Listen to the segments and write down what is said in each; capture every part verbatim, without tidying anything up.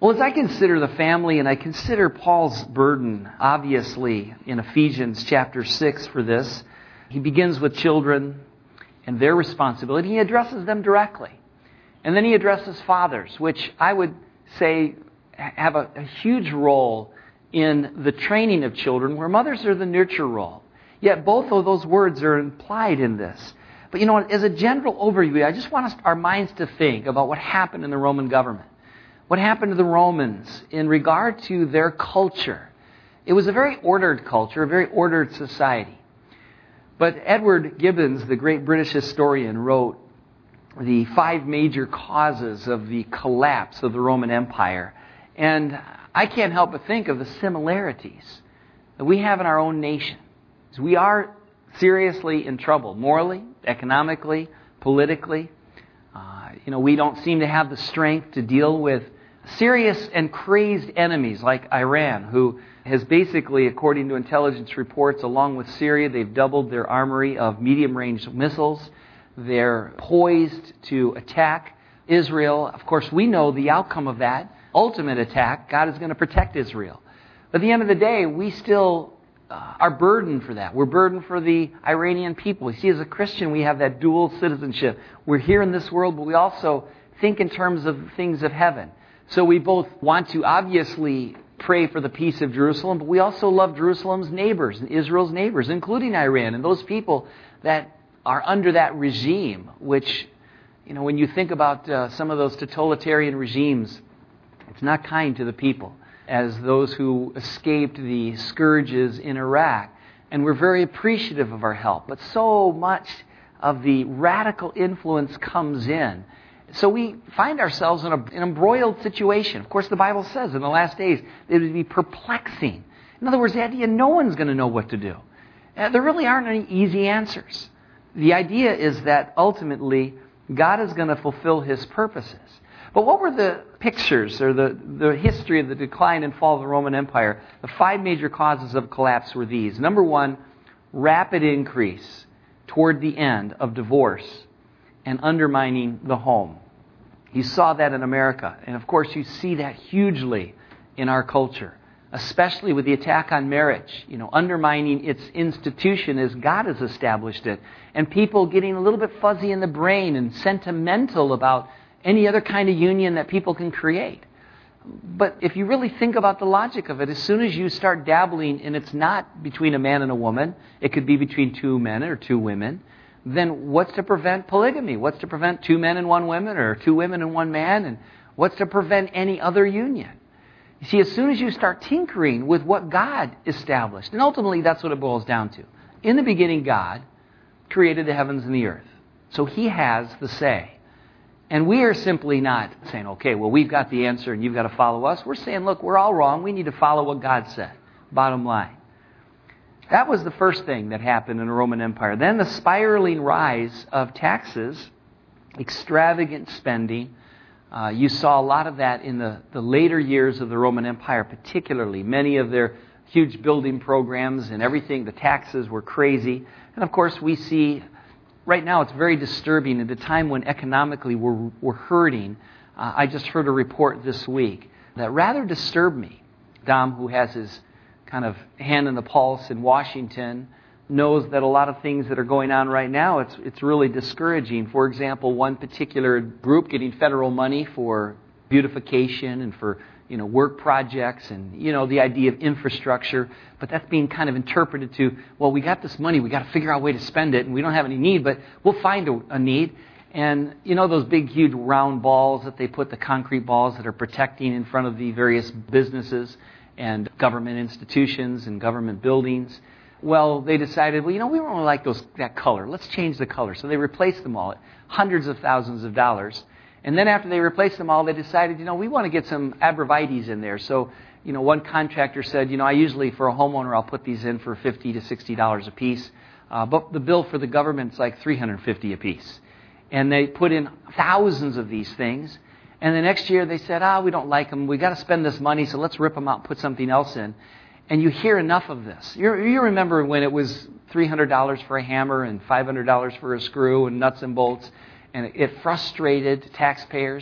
Well, as I consider the family and I consider Paul's burden, obviously, in Ephesians chapter six for this, he begins with children and their responsibility. He addresses them directly. And then he addresses fathers, which I would say have a, a huge role in the training of children, where mothers are the nurture role. Yet both of those words are implied in this. But you know, as a general overview, I just want us, our minds to think about what happened in the Roman government. What happened to the Romans in regard to their culture. It was a very ordered culture, a very ordered society. But Edward Gibbons, the great British historian, wrote the five major causes of the collapse of the Roman Empire. And I can't help but think of the similarities that we have in our own nation. We are seriously in trouble, morally, economically, politically. Uh, you know, we don't seem to have the strength to deal with serious and crazed enemies like Iran, who has basically, according to intelligence reports, along with Syria, they've doubled their armory of medium-range missiles. They're poised to attack Israel. Of course, we know the outcome of that ultimate attack. God is going to protect Israel. But at the end of the day, we still uh, are burdened for that. We're burdened for the Iranian people. You see, as a Christian, we have that dual citizenship. We're here in this world, but we also think in terms of things of heaven. So we both want to obviously pray for the peace of Jerusalem, but we also love Jerusalem's neighbors and Israel's neighbors, including Iran and those people that are under that regime, which, you know, when you think about uh, some of those totalitarian regimes, it's not kind to the people, as those who escaped the scourges in Iraq. And we're very appreciative of our help. But so much of the radical influence comes in. So we find ourselves in a, an embroiled situation. Of course, the Bible says in the last days it would be perplexing. In other words, the idea no one's going to know what to do. Uh, there really aren't any easy answers. The idea is that ultimately God is going to fulfill His purposes. But what were the pictures or the, the history of the decline and fall of the Roman Empire? The five major causes of collapse were these. Number one, rapid increase toward the end of divorce and undermining the home. You saw that in America. And of course, you see that hugely in our culture, especially with the attack on marriage, you know, undermining its institution as God has established it, and people getting a little bit fuzzy in the brain and sentimental about any other kind of union that people can create. But if you really think about the logic of it, as soon as you start dabbling, and it's not between a man and a woman, it could be between two men or two women, then what's to prevent polygamy? What's to prevent two men and one woman, or two women and one man? And what's to prevent any other union? You see, as soon as you start tinkering with what God established, and ultimately that's what it boils down to. In the beginning, God created the heavens and the earth. So He has the say. And we are simply not saying, okay, well, we've got the answer and you've got to follow us. We're saying, look, we're all wrong. We need to follow what God said. Bottom line. That was the first thing that happened in the Roman Empire. Then the spiraling rise of taxes, extravagant spending. Uh, you saw a lot of that in the, the later years of the Roman Empire, particularly. Many of their huge building programs and everything, the taxes were crazy. And of course, we see right now it's very disturbing at a time when economically we're, we're hurting. Uh, I just heard a report this week that rather disturbed me. Dom, who has his kind of hand in the pulse in Washington, knows that a lot of things that are going on right now, it's it's really discouraging. For example, one particular group getting federal money for beautification and for, you know, work projects and, you know, the idea of infrastructure. But that's being kind of interpreted to, well, we got this money, we got to figure out a way to spend it, and we don't have any need, but we'll find a, a need. And, you know, those big, huge round balls that they put, the concrete balls that are protecting in front of the various businesses and government institutions and government buildings. Well, they decided, well, you know, we don't really like those that color. Let's change the color. So they replaced them all at hundreds of thousands of dollars. And then after they replaced them all, they decided, you know, we want to get some abrevieties in there. So, you know, one contractor said, you know, I usually, for a homeowner, I'll put these in for fifty to sixty dollars a piece. Uh, but the bill for the government's like three hundred fifty dollars a piece. And they put in thousands of these things. And the next year they said, ah, we don't like them. We got to spend this money, so let's rip them out and put something else in. And you hear enough of this. You you remember when it was three hundred dollars for a hammer and five hundred dollars for a screw and nuts and bolts, and it frustrated taxpayers.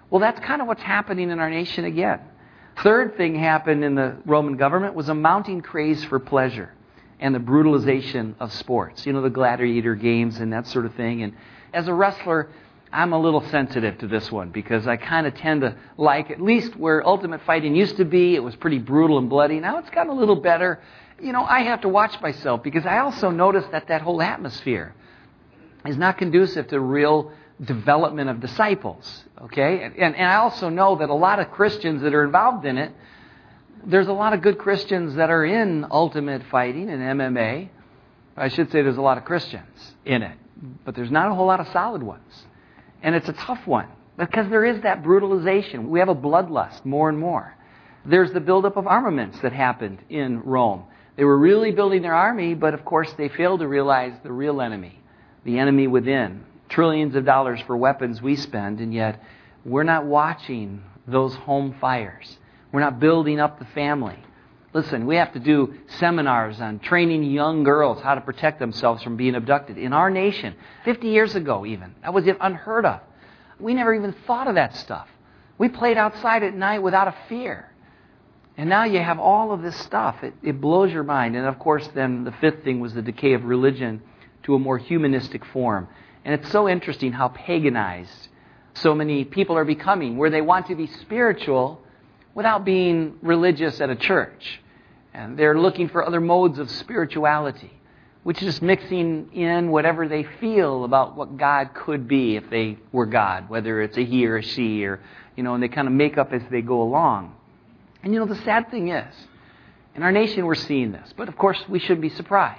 Well, that's kind of what's happening in our nation again. Third thing happened in the Roman government was a mounting craze for pleasure and the brutalization of sports. You know, the gladiator games and that sort of thing. And as a wrestler, I'm a little sensitive to this one because I kind of tend to like, at least where Ultimate Fighting used to be, it was pretty brutal and bloody. Now it's gotten a little better. You know, I have to watch myself because I also notice that that whole atmosphere is not conducive to real development of disciples, okay? And, and I also know that a lot of Christians that are involved in it, there's a lot of good Christians that are in Ultimate Fighting and M M A. I should say there's a lot of Christians in it, but there's not a whole lot of solid ones. And it's a tough one because there is that brutalization. We have a bloodlust more and more. There's the buildup of armaments that happened in Rome. They were really building their army, but of course they failed to realize the real enemy, the enemy within. Trillions of dollars for weapons we spend, and yet we're not watching those home fires. We're not building up the family. Listen, we have to do seminars on training young girls how to protect themselves from being abducted. In our nation, fifty years ago even, that was unheard of. We never even thought of that stuff. We played outside at night without a fear. And now you have all of this stuff. It, it blows your mind. And of course, then the fifth thing was the decay of religion to a more humanistic form. And it's so interesting how paganized so many people are becoming, where they want to be spiritual without being religious at a church. And they're looking for other modes of spirituality, which is just mixing in whatever they feel about what God could be if they were God, whether it's a he or a she, or, you know, and they kind of make up as they go along. And, you know, the sad thing is, in our nation we're seeing this, but of course we shouldn't be surprised.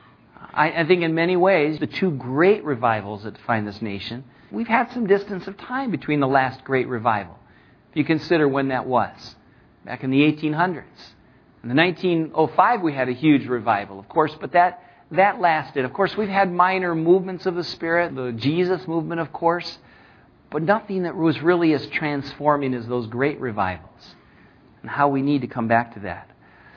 I, I think in many ways, the two great revivals that define this nation, we've had some distance of time between the last great revival. If you consider when that was, back in the eighteen hundreds. In the nineteen oh five, we had a huge revival, of course, but that, that lasted. Of course, we've had minor movements of the Spirit, the Jesus movement, of course, but nothing that was really as transforming as those great revivals, and how we need to come back to that.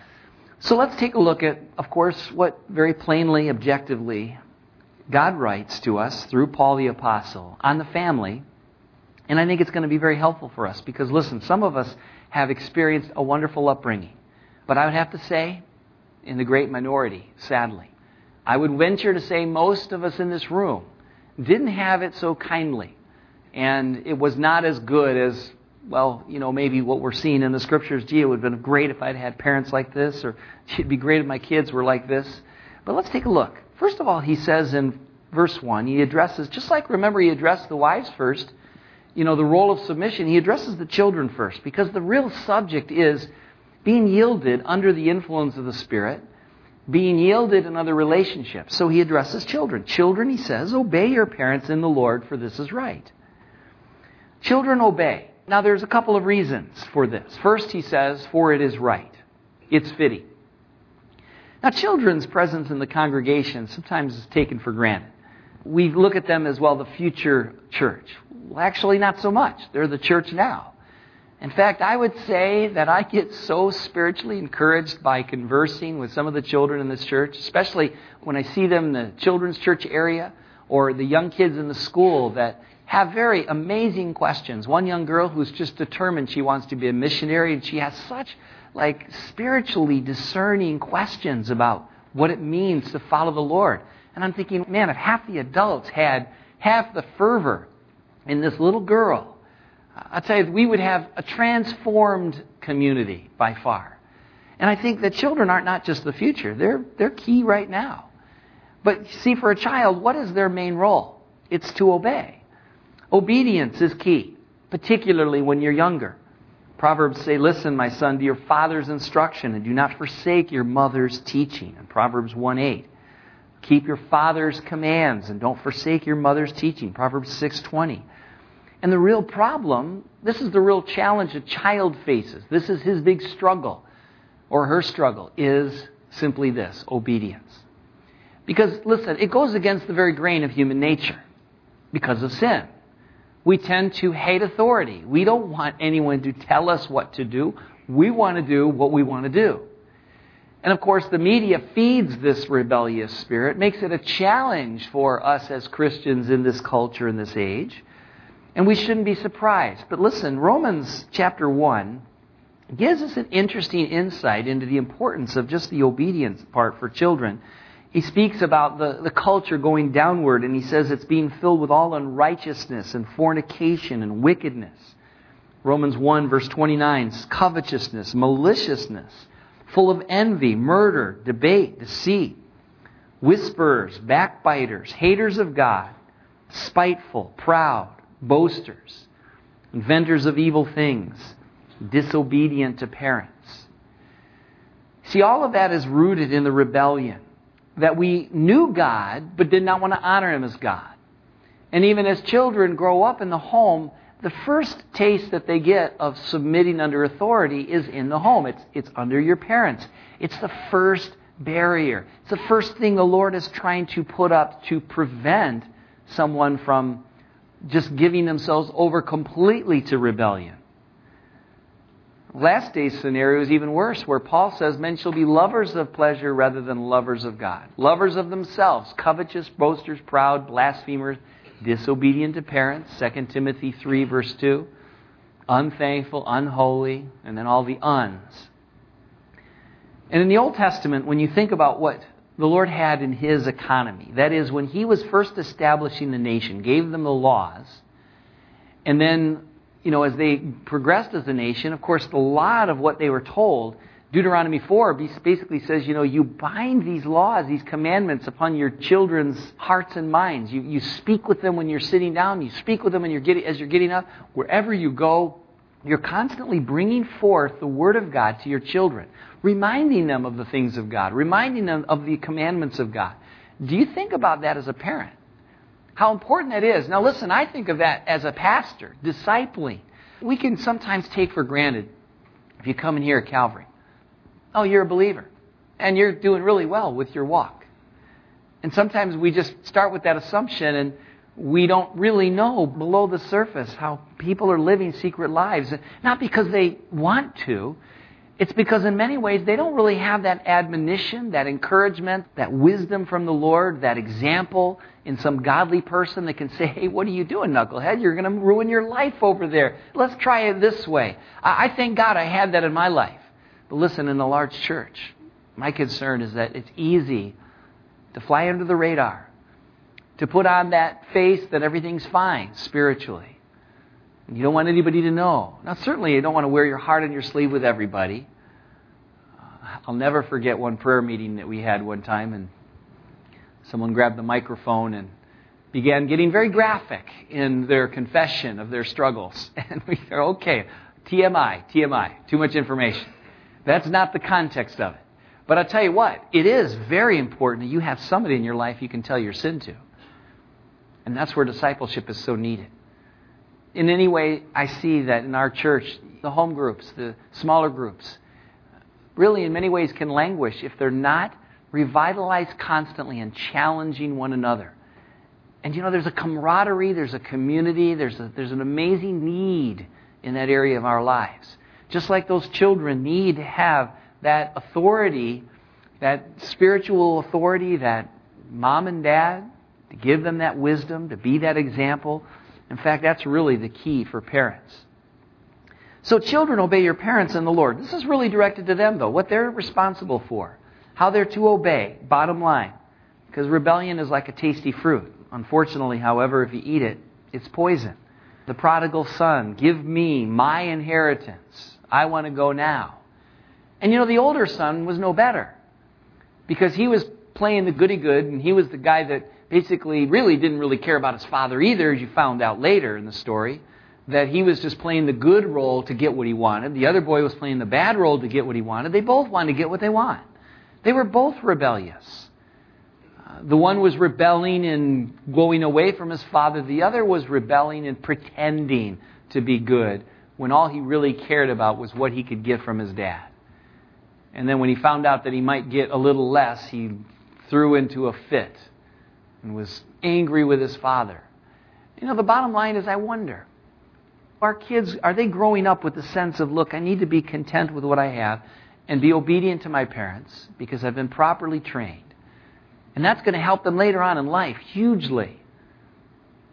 So let's take a look at, of course, what very plainly, objectively, God writes to us through Paul the Apostle on the family. And I think it's going to be very helpful for us because, listen, some of us have experienced a wonderful upbringing. But I would have to say, in the great minority, sadly, I would venture to say most of us in this room didn't have it so kindly. And it was not as good as, well, you know, maybe what we're seeing in the Scriptures. Gee, it would have been great if I'd had parents like this, or it'd be great if my kids were like this. But let's take a look. First of all, he says in verse one, he addresses, just like, remember, he addressed the wives first, you know, the role of submission, he addresses the children first, because the real subject is being yielded under the influence of the Spirit, being yielded in other relationships. So he addresses children. Children, he says, obey your parents in the Lord, for this is right. Children, obey. Now, there's a couple of reasons for this. First, he says, for it is right. It's fitting. Now, children's presence in the congregation sometimes is taken for granted. We look at them as, well, the future church. Well, actually, not so much. They're the church now. In fact, I would say that I get so spiritually encouraged by conversing with some of the children in this church, especially when I see them in the children's church area or the young kids in the school that have very amazing questions. One young girl who's just determined she wants to be a missionary, and she has such like spiritually discerning questions about what it means to follow the Lord. And I'm thinking, man, if half the adults had half the fervor in this little girl, I'll tell you, we would have a transformed community by far. And I think that children aren't not just the future. They're, they're key right now. But see, for a child, what is their main role? It's to obey. Obedience is key, particularly when you're younger. Proverbs say, listen, my son, to your father's instruction, and do not forsake your mother's teaching. In Proverbs one eight. Keep your father's commands, and don't forsake your mother's teaching. Proverbs six twenty. And the real problem, this is the real challenge a child faces. This is his big struggle, or her struggle, is simply this, obedience. Because, listen, it goes against the very grain of human nature because of sin. We tend to hate authority. We don't want anyone to tell us what to do. We want to do what we want to do. And of course, the media feeds this rebellious spirit, makes it a challenge for us as Christians in this culture, in this age. And we shouldn't be surprised. But listen, Romans chapter one gives us an interesting insight into the importance of just the obedience part for children. He speaks about the, the culture going downward, and he says it's being filled with all unrighteousness and fornication and wickedness. Romans one verse twenty-nine, covetousness, maliciousness, full of envy, murder, debate, deceit, whisperers, backbiters, haters of God, spiteful, proud, boasters, inventors of evil things, disobedient to parents. See, all of that is rooted in the rebellion. That we knew God, but did not want to honor Him as God. And even as children grow up in the home, the first taste that they get of submitting under authority is in the home. It's, it's under your parents. It's the first barrier. It's the first thing the Lord is trying to put up to prevent someone from just giving themselves over completely to rebellion. Last day's scenario is even worse, where Paul says men shall be lovers of pleasure rather than lovers of God. Lovers of themselves, covetous, boasters, proud, blasphemers, disobedient to parents, Second Timothy three verse two, unthankful, unholy, and then all the uns. And in the Old Testament, when you think about what the Lord had in His economy, that is, when He was first establishing the nation, gave them the laws, and then, you know, as they progressed as a nation, of course, a lot of what they were told, Deuteronomy four basically says, you know, you bind these laws, these commandments upon your children's hearts and minds. You, you speak with them when you're sitting down. You speak with them when you're getting, as you're getting up. Wherever you go, you're constantly bringing forth the Word of God to your children, reminding them of the things of God, reminding them of the commandments of God. Do you think about that as a parent? How important that is. Now listen, I think of that as a pastor, discipling. We can sometimes take for granted, if you come in here at Calvary, oh, you're a believer, and you're doing really well with your walk. And sometimes we just start with that assumption, and we don't really know below the surface how people are living secret lives. Not because they want to. It's because in many ways they don't really have that admonition, that encouragement, that wisdom from the Lord, that example in some godly person that can say, hey, what are you doing, knucklehead? You're going to ruin your life over there. Let's try it this way. I thank God I had that in my life. But listen, in a large church, my concern is that it's easy to fly under the radar, to put on that face that everything's fine spiritually. You don't want anybody to know. Now, certainly you don't want to wear your heart on your sleeve with everybody. Uh, I'll never forget one prayer meeting that we had one time, and someone grabbed the microphone and began getting very graphic in their confession of their struggles. And we said, okay, T M I, T M I, too much information. That's not the context of it. But I'll tell you what, it is very important that you have somebody in your life you can tell your sin to. And that's where discipleship is so needed. In any way, I see that in our church, the home groups, the smaller groups, really in many ways can languish if they're not revitalized constantly and challenging one another. And you know, there's a camaraderie, there's a community, there's a, there's an amazing need in that area of our lives. Just like those children need to have that authority, that spiritual authority, that mom and dad, to give them that wisdom, to be that example. In fact, that's really the key for parents. So children, obey your parents in the Lord. This is really directed to them, though, what they're responsible for, how they're to obey, bottom line. Because rebellion is like a tasty fruit. Unfortunately, however, if you eat it, it's poison. The prodigal son, give me my inheritance. I want to go now. And you know, the older son was no better. Because he was playing the goody-good, and he was the guy that basically really didn't really care about his father either, as you found out later in the story, that he was just playing the good role to get what he wanted. The other boy was playing the bad role to get what he wanted. They both wanted to get what they want. They were both rebellious. Uh, the one was rebelling and going away from his father. The other was rebelling and pretending to be good when all he really cared about was what he could get from his dad. And then when he found out that he might get a little less, he threw into a fit and was angry with his father. You know, the bottom line is, I wonder, our kids, are they growing up with the sense of, look, I need to be content with what I have and be obedient to my parents because I've been properly trained. And that's going to help them later on in life hugely.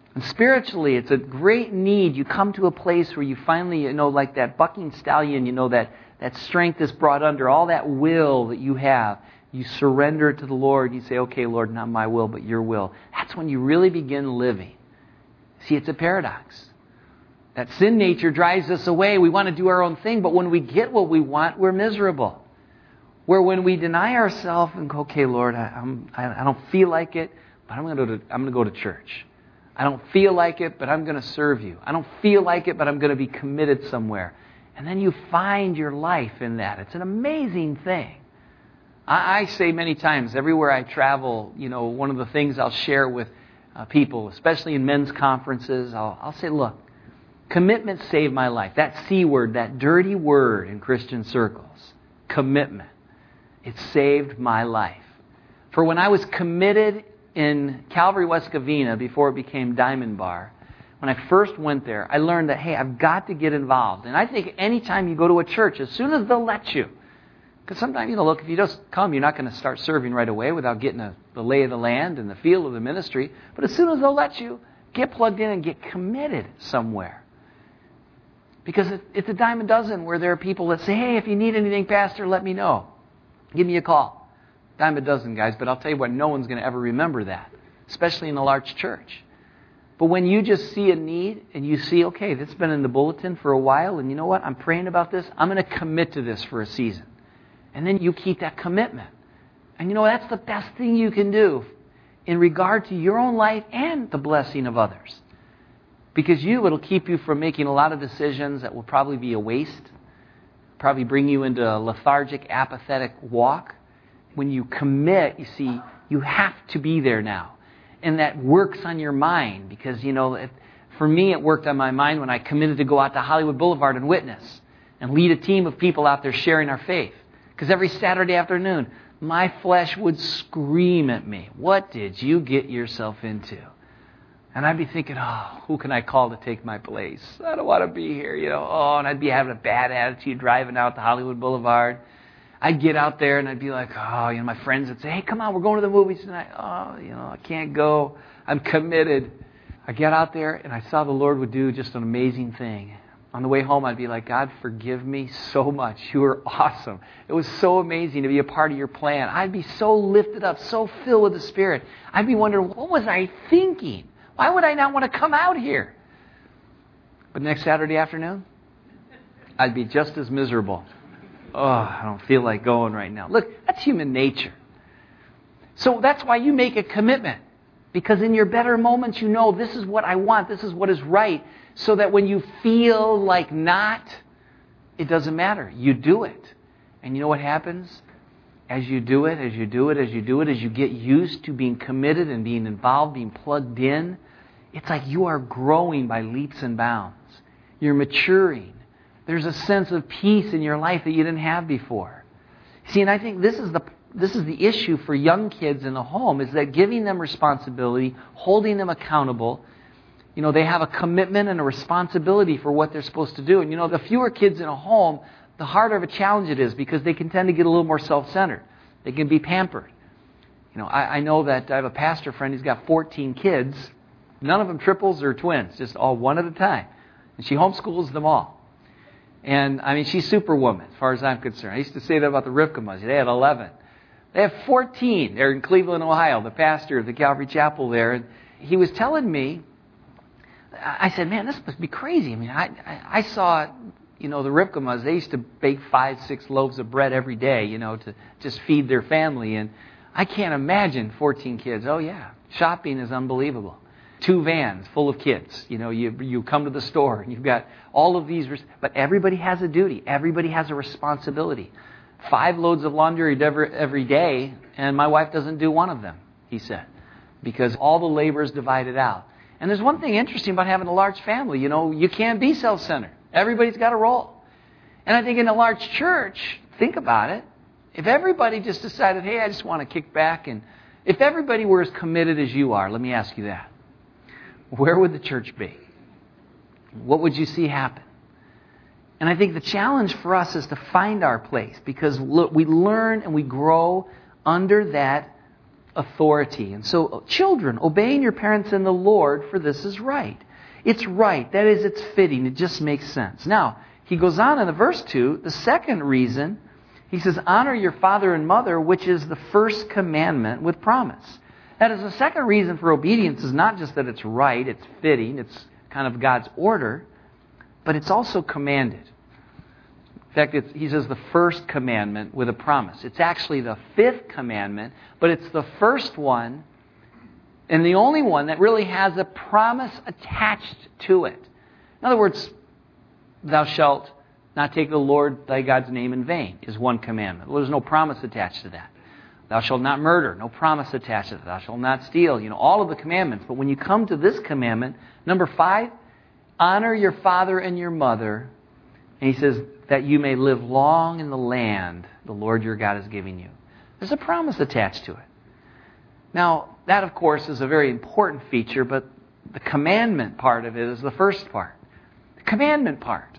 And spiritually, it's a great need. You come to a place where you finally, you know, like that bucking stallion, you know, that, that strength is brought under, all that will that you have. You surrender it to the Lord. You say, okay, Lord, not my will, but your will. That's when you really begin living. See, it's a paradox. That sin nature drives us away. We want to do our own thing, but when we get what we want, we're miserable. Where when we deny ourselves and go, okay, Lord, I, I'm, I, I don't feel like it, but I'm going to go to, I'm going to go to church. I don't feel like it, but I'm going to serve you. I don't feel like it, but I'm going to be committed somewhere. And then you find your life in that. It's an amazing thing. I, I say many times, everywhere I travel, you know, one of the things I'll share with uh, people, especially in men's conferences, I'll, I'll say, look, commitment saved my life. That C word, that dirty word in Christian circles, commitment. It saved my life. For when I was committed in Calvary, West Covina, before it became Diamond Bar, when I first went there, I learned that, hey, I've got to get involved. And I think anytime you go to a church, as soon as they'll let you, because sometimes, you know, look, if you just come, you're not going to start serving right away without getting a, the lay of the land and the feel of the ministry. But as soon as they'll let you, get plugged in and get committed somewhere. Because it, it's a dime a dozen where there are people that say, hey, if you need anything, Pastor, let me know. Give me a call. Dime a dozen, guys, but I'll tell you what, no one's going to ever remember that, especially in a large church. But when you just see a need and you see, okay, this has been in the bulletin for a while, and you know what, I'm praying about this, I'm going to commit to this for a season. And then you keep that commitment. And you know, that's the best thing you can do in regard to your own life and the blessing of others. Because you, it'll keep you from making a lot of decisions that will probably be a waste, probably bring you into a lethargic, apathetic walk. When you commit, you see, you have to be there now. And that works on your mind because, you know, it, for me, it worked on my mind when I committed to go out to Hollywood Boulevard and witness and lead a team of people out there sharing our faith. Because every Saturday afternoon, my flesh would scream at me, what did you get yourself into? And I'd be thinking, oh, who can I call to take my place? I don't want to be here, you know. Oh, and I'd be having a bad attitude driving out to Hollywood Boulevard. I'd get out there and I'd be like, oh, you know, my friends would say, hey, come on, we're going to the movies tonight. Oh, you know, I can't go. I'm committed. I get out there and I saw the Lord would do just an amazing thing. On the way home, I'd be like, God, forgive me so much. You were awesome. It was so amazing to be a part of your plan. I'd be so lifted up, so filled with the Spirit. I'd be wondering, what was I thinking? Why would I not want to come out here? But next Saturday afternoon, I'd be just as miserable. Oh, I don't feel like going right now. Look, that's human nature. So that's why you make a commitment. Because in your better moments, you know, this is what I want. This is what is right. So that when you feel like not, it doesn't matter. You do it. And you know what happens? As you do it, as you do it, as you do it, as you get used to being committed and being involved, being plugged in, it's like you are growing by leaps and bounds. You're maturing. There's a sense of peace in your life that you didn't have before. See, and I think this is the this is the issue for young kids in the home, is that giving them responsibility, holding them accountable, you know, they have a commitment and a responsibility for what they're supposed to do. And you know, the fewer kids in a home, the harder of a challenge it is because they can tend to get a little more self-centered. They can be pampered. You know, I, I know that I have a pastor friend who's got fourteen kids, none of them triples or twins, just all one at a time. And she homeschools them all. And, I mean, she's superwoman as far as I'm concerned. I used to say that about the Rivkamas. They had eleven. They have fourteen. They're in Cleveland, Ohio, the pastor of the Calvary Chapel there. And he was telling me, I said, man, this must be crazy. I mean, I, I, I saw, you know, the Rivkamas, they used to bake five, six loaves of bread every day, you know, to just feed their family. And I can't imagine fourteen kids. Oh, yeah. Shopping is unbelievable. Two vans full of kids. You know, you you come to the store and you've got all of these, but everybody has a duty. Everybody has a responsibility. Five loads of laundry every, every day, and my wife doesn't do one of them, he said, because all the labor is divided out. And there's one thing interesting about having a large family. You know, you can't be self-centered. Everybody's got a role. And I think in a large church, think about it, if everybody just decided, hey, I just want to kick back, and if everybody were as committed as you are, let me ask you that. Where would the church be? What would you see happen? And I think the challenge for us is to find our place, because look, we learn and we grow under that authority. And so, children, obeying your parents in the Lord, for this is right. It's right. That is, it's fitting. It just makes sense. Now, he goes on in the verse two, the second reason, he says, honor your father and mother, which is the first commandment with promise. That is, the second reason for obedience is not just that it's right, it's fitting, it's kind of God's order, but it's also commanded. In fact, it's, he says the first commandment with a promise. It's actually the fifth commandment, but it's the first one and the only one that really has a promise attached to it. In other words, thou shalt not take the Lord thy God's name in vain is one commandment. Well, there's no promise attached to that. Thou shalt not murder, no promise attached to that. Thou shalt not steal, you know, all of the commandments. But when you come to this commandment, number five, honor your father and your mother. And he says, that you may live long in the land the Lord your God is giving you. There's a promise attached to it. Now, that, of course, is a very important feature, but the commandment part of it is the first part. The commandment part.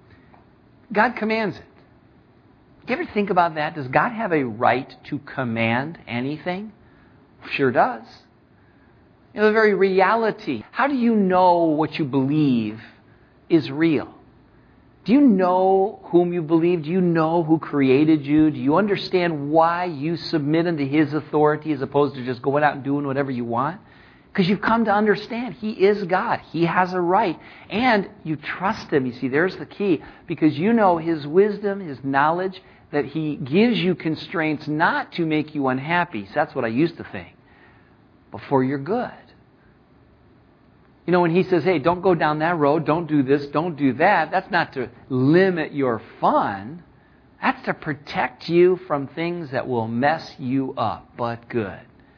God commands it. Do you ever think about that? Does God have a right to command anything? Sure does. You know, the very reality. How do you know what you believe is real? Do you know whom you believe? Do you know who created you? Do you understand why you submit unto His authority as opposed to just going out and doing whatever you want? Because you've come to understand He is God. He has a right. And you trust Him. You see, there's the key. Because you know His wisdom, His knowledge, that He gives you constraints not to make you unhappy. So that's what I used to think. But for your good. You know, when He says, hey, don't go down that road, don't do this, don't do that, that's not to limit your fun. That's to protect you from things that will mess you up, but good.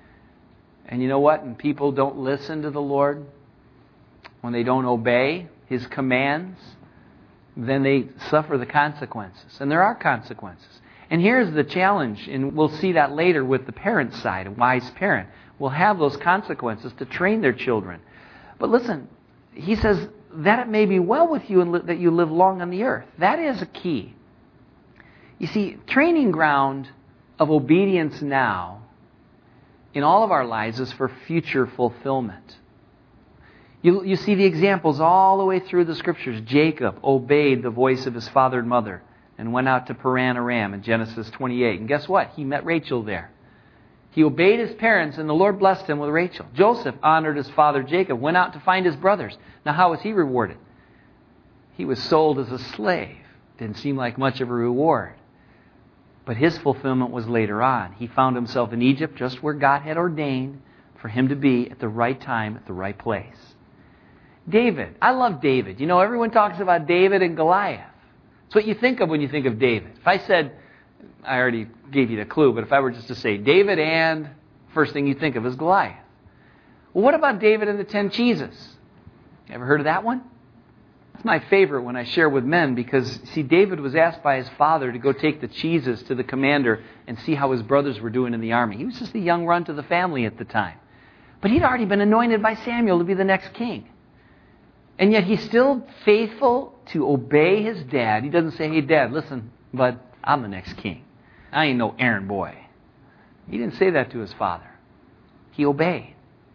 And you know what? When people don't listen to the Lord, when they don't obey His commands, then they suffer the consequences. And there are consequences. And here's the challenge, and we'll see that later with the parent side. A wise parent will have those consequences to train their children. But listen, he says, that it may be well with you and li- that you live long on the earth. That is a key. You see, training ground of obedience now in all of our lives is for future fulfillment. You, you see the examples all the way through the Scriptures. Jacob obeyed the voice of his father and mother and went out to Paran Aram in Genesis twenty-eight. And guess what? He met Rachel there. He obeyed his parents, and the Lord blessed him with Rachel. Joseph honored his father Jacob, went out to find his brothers. Now, how was he rewarded? He was sold as a slave. Didn't seem like much of a reward. But his fulfillment was later on. He found himself in Egypt, just where God had ordained for him to be at the right time, at the right place. David. I love David. You know, everyone talks about David and Goliath. It's what you think of when you think of David. If I said... I already gave you the clue, but if I were just to say David and, first thing you think of is Goliath. Well, what about David and the ten cheeses? Ever heard of that one? It's my favorite when I share with men because, see, David was asked by his father to go take the cheeses to the commander and see how his brothers were doing in the army. He was just a young runt of the family at the time. But he'd already been anointed by Samuel to be the next king. And yet he's still faithful to obey his dad. He doesn't say, hey, Dad, listen, bud, I'm the next king. I ain't no errand boy. He didn't say that to his father. He obeyed.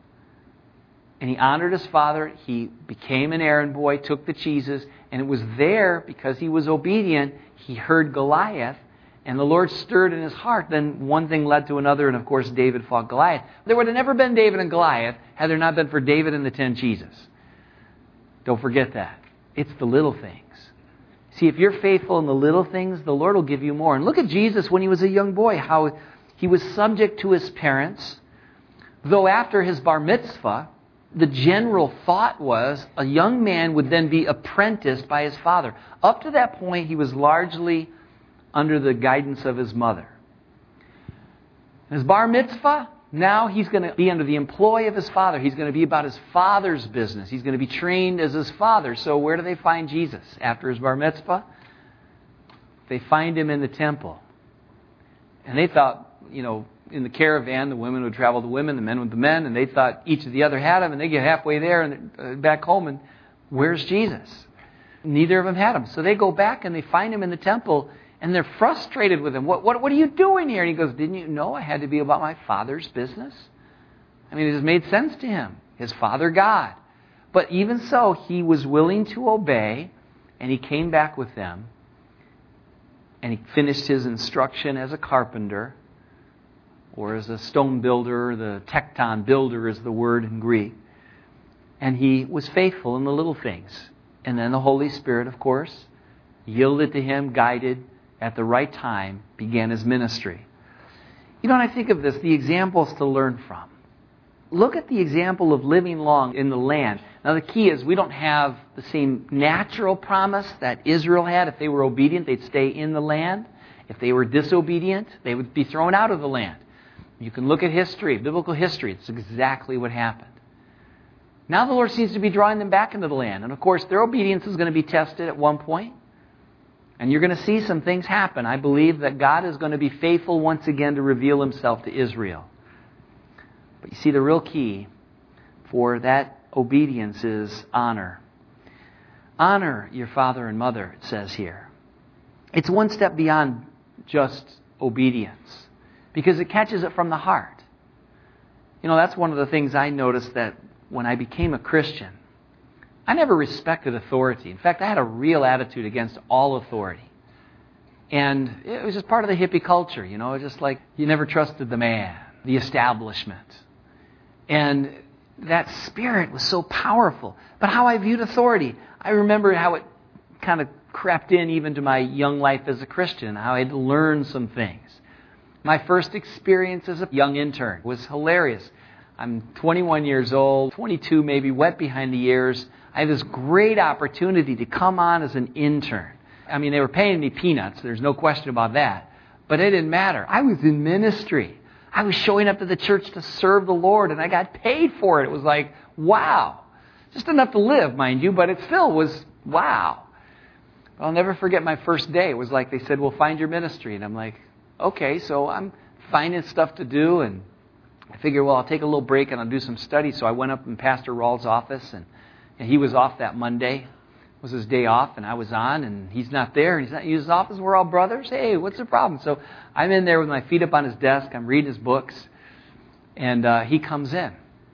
And he honored his father. He became an errand boy, took the cheeses, and it was there, because he was obedient, he heard Goliath, and the Lord stirred in his heart. Then one thing led to another, and of course David fought Goliath. There would have never been David and Goliath had there not been for David and the ten cheeses. Don't forget that. It's the little things. See, if you're faithful in the little things, the Lord will give you more. And look at Jesus when he was a young boy, how he was subject to his parents. Though after his bar mitzvah, the general thought was a young man would then be apprenticed by his father. Up to that point, he was largely under the guidance of his mother. His bar mitzvah, now he's going to be under the employ of his father. He's going to be about his father's business. He's going to be trained as his father. So where do they find Jesus after his bar mitzvah? They find him in the temple. And they thought, you know, in the caravan, the women would travel with the women, the men with the men, and they thought each of the other had him, and they get halfway there and uh, back home, and where's Jesus? Neither of them had him. So they go back and they find him in the temple, And they're frustrated with him. What, what, what are you doing here? And he goes, didn't you know I had to be about my Father's business? I mean, it just made sense to him. His Father God. But even so, he was willing to obey, and he came back with them, and he finished his instruction as a carpenter, or as a stone builder. The tekton, builder is the word in Greek. And he was faithful in the little things. And then the Holy Spirit, of course, yielded to him, guided, at the right time, began his ministry. You know, when I think of this, the examples to learn from. Look at the example of living long in the land. Now the key is we don't have the same natural promise that Israel had. If they were obedient, they'd stay in the land. If they were disobedient, they would be thrown out of the land. You can look at history, biblical history. It's exactly what happened. Now the Lord seems to be drawing them back into the land. And of course, their obedience is going to be tested at one point. And you're going to see some things happen. I believe that God is going to be faithful once again to reveal himself to Israel. But you see, the real key for that obedience is honor. Honor your father and mother, it says here. It's one step beyond just obedience, because it catches it from the heart. You know, that's one of the things I noticed, that when I became a Christian, I never respected authority. In fact, I had a real attitude against all authority. And it was just part of the hippie culture, you know, just like you never trusted the man, the establishment. And that spirit was so powerful. But how I viewed authority, I remember how it kind of crept in even to my young life as a Christian, how I had to learn some things. My first experience as a young intern was hilarious. I'm twenty-one years old, twenty-two maybe, wet behind the ears. I had this great opportunity to come on as an intern. I mean, they were paying me peanuts. There's no question about that. But it didn't matter. I was in ministry. I was showing up to the church to serve the Lord, and I got paid for it. It was like, wow. Just enough to live, mind you, but it still was wow. I'll never forget my first day. It was like they said, well, find your ministry. And I'm like, okay, so I'm finding stuff to do, and I figured, well, I'll take a little break and I'll do some study. So I went up in Pastor Rawls' office, and, and he was off that Monday. It was his day off, and I was on, and he's not there. And he's not in his office. We're all brothers. Hey, what's the problem? So I'm in there with my feet up on his desk. I'm reading his books, and uh, he comes in.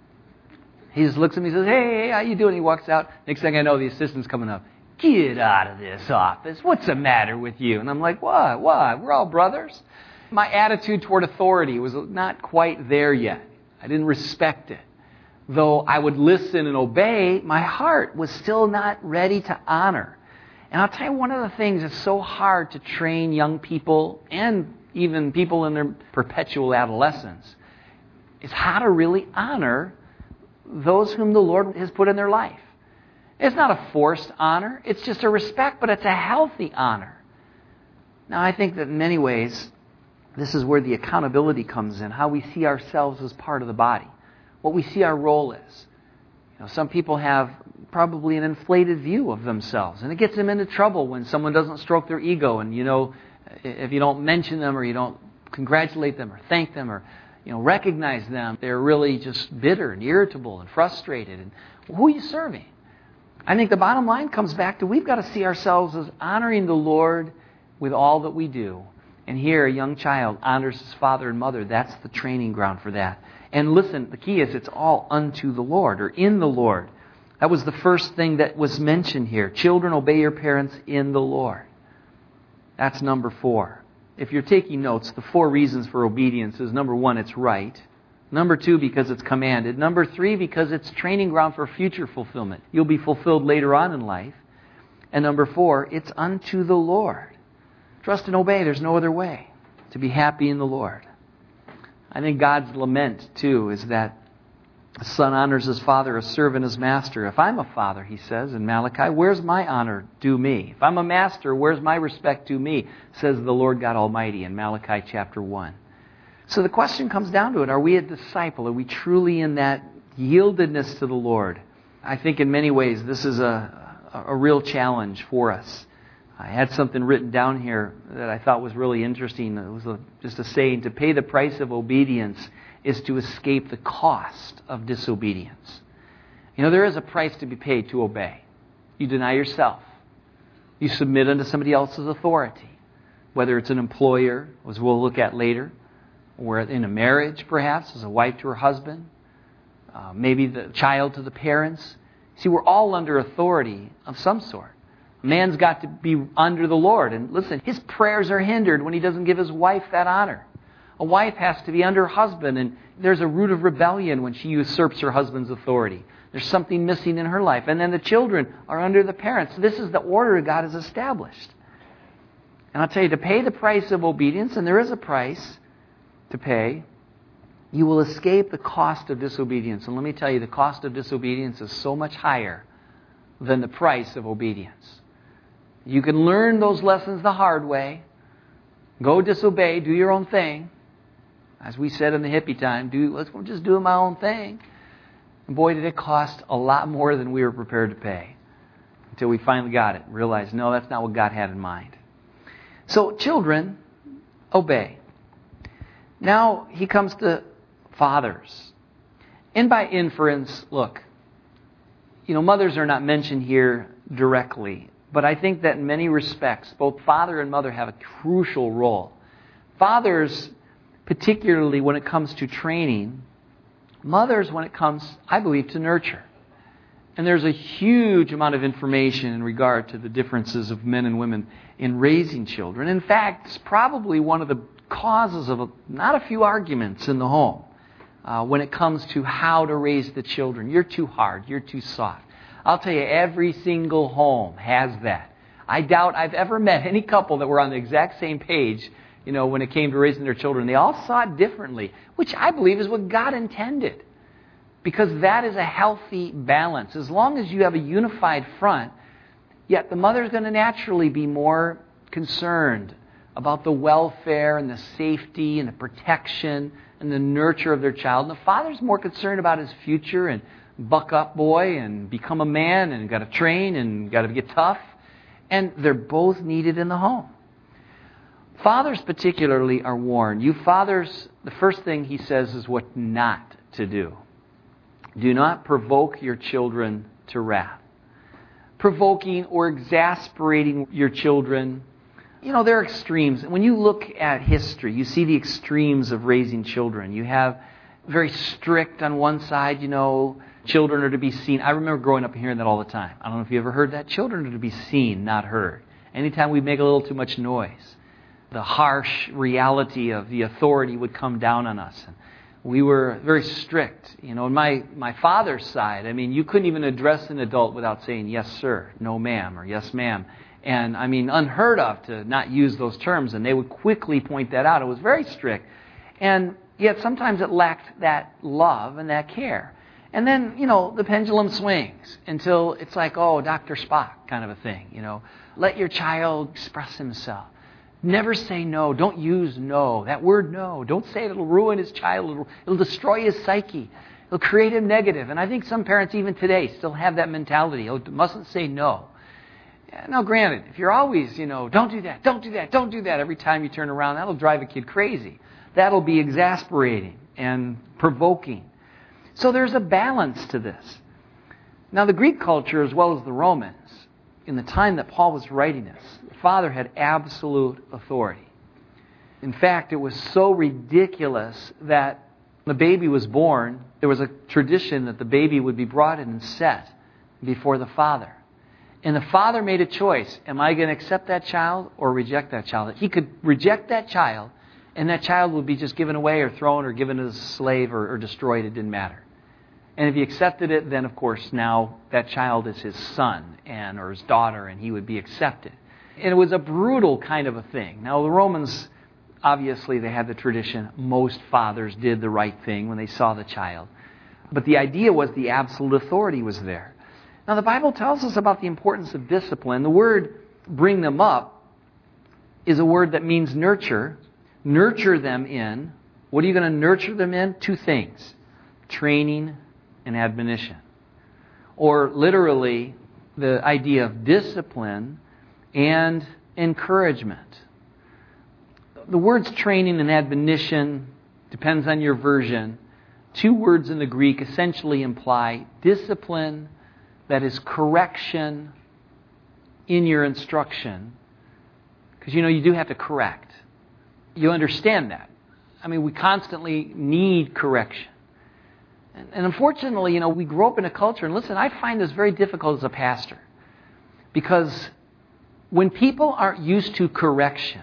He just looks at me and says, hey, hey, how you doing? He walks out. Next thing I know, the assistant's coming up. Get out of this office. What's the matter with you? And I'm like, what? What? We're all brothers. My attitude toward authority was not quite there yet. I didn't respect it. Though I would listen and obey, my heart was still not ready to honor. And I'll tell you, one of the things that's so hard to train young people, and even people in their perpetual adolescence, is how to really honor those whom the Lord has put in their life. It's not a forced honor. It's just a respect, but it's a healthy honor. Now, I think that in many ways, this is where the accountability comes in, how we see ourselves as part of the body, what we see our role is. You know, some people have probably an inflated view of themselves, and it gets them into trouble when someone doesn't stroke their ego, and, you know, if you don't mention them or you don't congratulate them or thank them or, you know, recognize them, they're really just bitter and irritable and frustrated. And who are you serving? I think the bottom line comes back to, we've got to see ourselves as honoring the Lord with all that we do. And here, a young child honors his father and mother. That's the training ground for that. And listen, the key is it's all unto the Lord, or in the Lord. That was the first thing that was mentioned here. Children, obey your parents in the Lord. That's number four. If you're taking notes, the four reasons for obedience is, number one, it's right. Number two, because it's commanded. Number three, because it's training ground for future fulfillment. You'll be fulfilled later on in life. And number four, it's unto the Lord. Trust and obey. There's no other way to be happy in the Lord. I think God's lament, too, is that a son honors his father, a servant his master. If I'm a father, he says in Malachi, where's my honor due me? If I'm a master, where's my respect due me? Says the Lord God Almighty in Malachi chapter one. So the question comes down to it. Are we a disciple? Are we truly in that yieldedness to the Lord? I think in many ways this is a, a real challenge for us. I had something written down here that I thought was really interesting. It was a, just a saying, to pay the price of obedience is to escape the cost of disobedience. You know, there is a price to be paid to obey. You deny yourself. You submit unto somebody else's authority. whether it's an employer, as we'll look at later, or in a marriage perhaps, as a wife to her husband, uh, maybe the child to the parents. See, we're all under authority of some sort. A man's got to be under the Lord. And listen, his prayers are hindered when he doesn't give his wife that honor. A wife has to be under her husband, and there's a root of rebellion when she usurps her husband's authority. There's something missing in her life. And then the children are under the parents. This is the order God has established. And I'll tell you, to pay the price of obedience, and there is a price to pay, you will escape the cost of disobedience. And let me tell you, the cost of disobedience is so much higher than the price of obedience. You can learn those lessons the hard way. Go disobey, do your own thing. As we said in the hippie time, do let's just do my own thing. And boy, did it cost a lot more than we were prepared to pay. Until we finally got it and realized, no, that's not what God had in mind. So, children, obey. Now he comes to fathers. And by inference, look, you know, mothers are not mentioned here directly. But I think that in many respects, both father and mother have a crucial role. Fathers, particularly when it comes to training, mothers when it comes, I believe, to nurture. And there's a huge amount of information in regard to the differences of men and women in raising children. In fact, it's probably one of the causes of a, not a few arguments in the home uh, when it comes to how to raise the children. You're too hard. You're too soft. I'll tell you, every single home has that. I doubt I've ever met any couple that were on the exact same page, you know, when it came to raising their children. They all saw it differently, which I believe is what God intended. Because that is a healthy balance. As long as you have a unified front, yet the mother's going to naturally be more concerned about the welfare and the safety and the protection and the nurture of their child. And the father's more concerned about his future and buck up, boy, and become a man, and got to train and got to get tough. And they're both needed in the home. Fathers particularly are warned. You fathers, the first thing he says is what not to do. Do not provoke your children to wrath. Provoking or exasperating your children, you know, there are extremes. When you look at history, you see the extremes of raising children. You have very strict on one side, you know, children are to be seen. I remember growing up and hearing that all the time. I don't know if you ever heard that. Children are to be seen, not heard. Anytime we make a little too much noise, the harsh reality of the authority would come down on us. We were very strict. You know, on my, my father's side, I mean, you couldn't even address an adult without saying, yes, sir, no, ma'am, or yes, ma'am. And, I mean, unheard of to not use those terms. And they would quickly point that out. It was very strict. And yet sometimes it lacked that love and that care. And then, you know, the pendulum swings until it's like, oh, Doctor Spock kind of a thing, you know. Let your child express himself. Never say no. Don't use no. That word no. Don't say it. It'll ruin his child. It'll, it'll destroy his psyche. It'll create him negative. And I think some parents even today still have that mentality. Oh, mustn't say no. Now, granted, if you're always, you know, don't do that, don't do that, don't do that every time you turn around, that'll drive a kid crazy. That'll be exasperating and provoking. So there's a balance to this. Now, the Greek culture, as well as the Romans, in the time that Paul was writing this, the father had absolute authority. In fact, it was so ridiculous that the baby was born, there was a tradition that the baby would be brought in and set before the father. And the father made a choice. Am I going to accept that child or reject that child? He could reject that child, and that child would be just given away or thrown or given as a slave or, or destroyed. It didn't matter. And if he accepted it, then, of course, now that child is his son and or his daughter, and he would be accepted. And it was a brutal kind of a thing. Now, the Romans, obviously, they had the tradition. Most fathers did the right thing when they saw the child. But the idea was the absolute authority was there. Now, the Bible tells us about the importance of discipline. The word bring them up is a word that means nurture. Nurture them in. What are you going to nurture them in? Two things. Training and admonition. Or literally, the idea of discipline and encouragement. The words training and admonition, depends on your version. Two words in the Greek essentially imply discipline, that is correction in your instruction, Because, you know, you do have to correct. You understand that. I mean, we constantly need correction. And, and unfortunately, you know, we grow up in a culture, and listen, I find this very difficult as a pastor. Because when people aren't used to correction,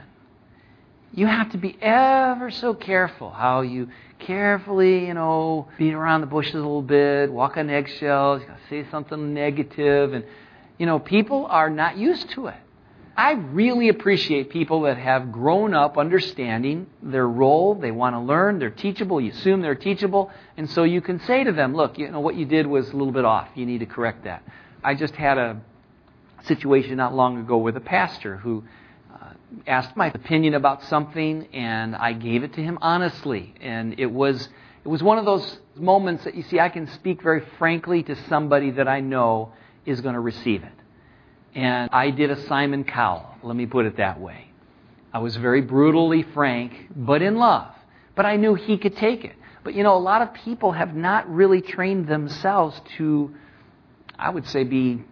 you have to be ever so careful how you carefully, you know, beat around the bushes a little bit, walk on eggshells, you gotta say something negative, and, you know, people are not used to it. I really appreciate people that have grown up understanding their role. They want to learn. They're teachable. You assume they're teachable. And so you can say to them, look, you know, what you did was a little bit off. You need to correct that. I just had a situation not long ago with a pastor who uh, asked my opinion about something, and I gave it to him honestly. And it was it was one of those moments that, you see, I can speak very frankly to somebody that I know is going to receive it. And I did a Simon Cowell, let me put it that way. I was very brutally frank, but in love. But I knew he could take it. But, you know, a lot of people have not really trained themselves to, I would say, be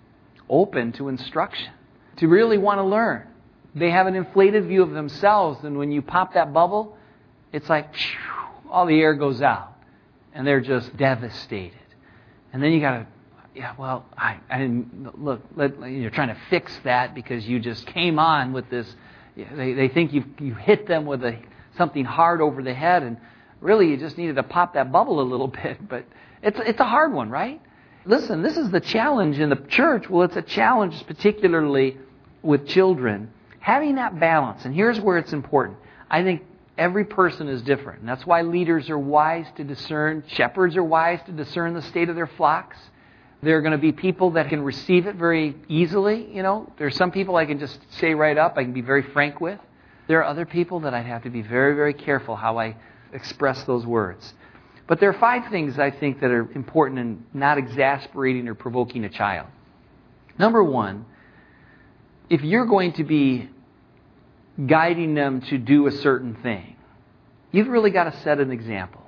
open to instruction, to really want to learn. They have an inflated view of themselves, and when you pop that bubble, it's like, phew, all the air goes out, and they're just devastated. And then you got to, yeah, well, I, I didn't, look, let, you're trying to fix that because you just came on with this. They, they think you you hit them with a, something hard over the head, and really you just needed to pop that bubble a little bit. But it's it's a hard one, right? Listen, this is the challenge in the church. Well, it's a challenge particularly with children. Having that balance, and here's where it's important. I think every person is different, and that's why leaders are wise to discern. Shepherds are wise to discern the state of their flocks. There are going to be people that can receive it very easily. You know, there's some people I can just say right up, I can be very frank with. There are other people that I'd have to be very, very careful how I express those words. But there are five things I think that are important in not exasperating or provoking a child. Number one, if you're going to be guiding them to do a certain thing, you've really got to set an example.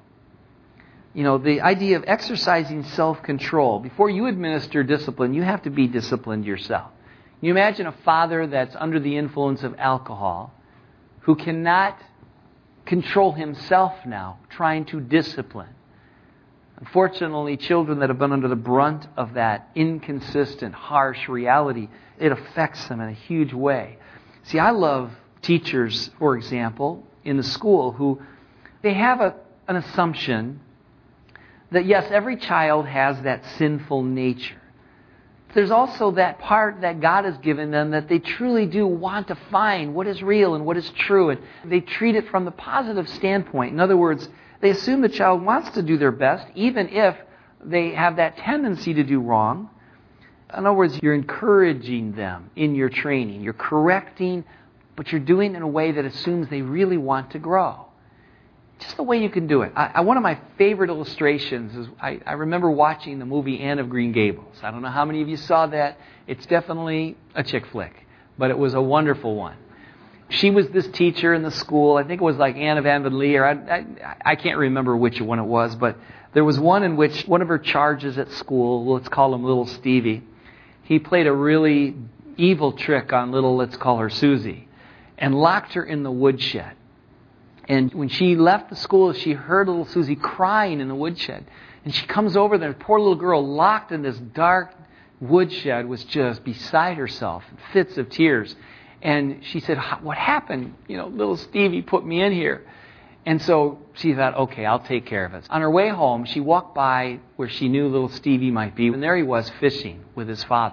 You know, the idea of exercising self-control. Before you administer discipline, you have to be disciplined yourself. You imagine a father that's under the influence of alcohol who cannot control himself now, trying to discipline. Unfortunately, children that have been under the brunt of that inconsistent, harsh reality, it affects them in a huge way. See, I love teachers, for example, in the school who they have a, an assumption that yes, every child has that sinful nature. There's also that part that God has given them that they truly do want to find what is real and what is true. And they treat it from the positive standpoint. In other words, they assume the child wants to do their best, even if they have that tendency to do wrong. In other words, you're encouraging them in your training. You're correcting, but you're doing it in a way that assumes they really want to grow. Just the way you can do it. I, I, one of my favorite illustrations is I, I remember watching the movie Anne of Green Gables. I don't know how many of you saw that. It's definitely a chick flick, but it was a wonderful one. She was this teacher in the school. I think it was like Anne of Avonlea, or I, I, I can't remember which one it was, but there was one in which one of her charges at school, let's call him Little Stevie, he played a really evil trick on little, let's call her Susie, and locked her in the woodshed. And when she left the school, she heard little Susie crying in the woodshed. And she comes over there, the poor little girl locked in this dark woodshed was just beside herself, fits of tears. And she said, what happened? You know, little Stevie put me in here. And so she thought, okay, I'll take care of it. On her way home, she walked by where she knew little Stevie might be. And there he was fishing with his father.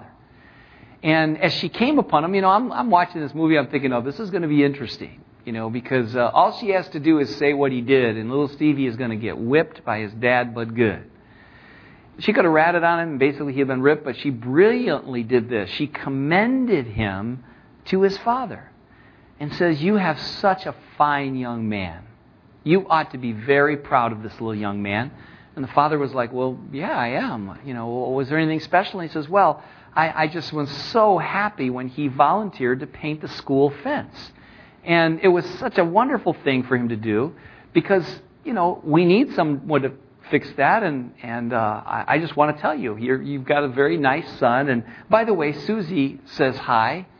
And as she came upon him, you know, I'm, I'm watching this movie, I'm thinking, oh, this is going to be interesting. You know, because uh, all she has to do is say what he did, and little Stevie is going to get whipped by his dad, but good. She could have ratted on him, and basically he had been ripped, but she brilliantly did this. She commended him to his father and says, you have such a fine young man. You ought to be very proud of this little young man. And the father was like, well, yeah, I am. You know, was there anything special? And he says, well, I, I just was so happy when he volunteered to paint the school fence. And it was such a wonderful thing for him to do because, you know, we need someone to fix that. And, and uh, I, I just want to tell you, you're, you've got a very nice son. And by the way, Susie says hi.